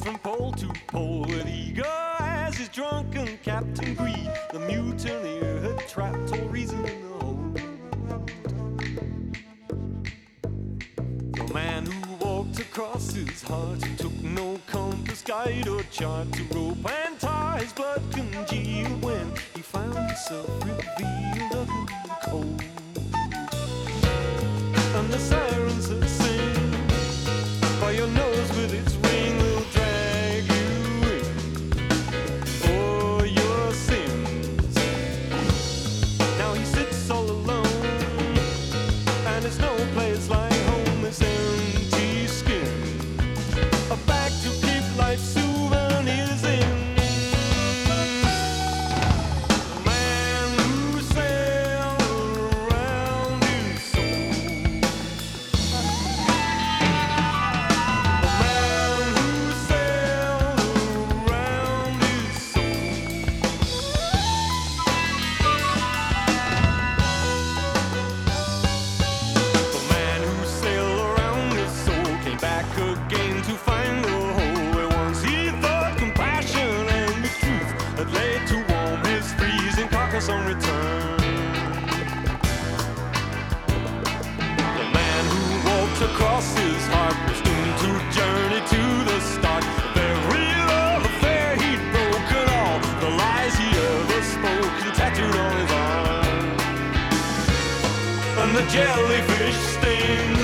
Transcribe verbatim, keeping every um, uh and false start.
from pole to pole with eager as his drunken Captain Greed. The mutineer had trapped all reason in the hold. The man who walked across his heart, who took no compass, guide or chart to rope and tie, his blood congealed when he found himself revealed up in the cold. And the sirens that sing by your nose with its ring will drag you in for your sins. Now he sits all alone, and it's no place like home. This empty skin, a bag to keep life's souvenirs in. On return, the man who walked across his heart was doomed to journey to the start. The very love affair he'd broken, all the lies he ever spoke and tattooed on his arm. And the jellyfish sting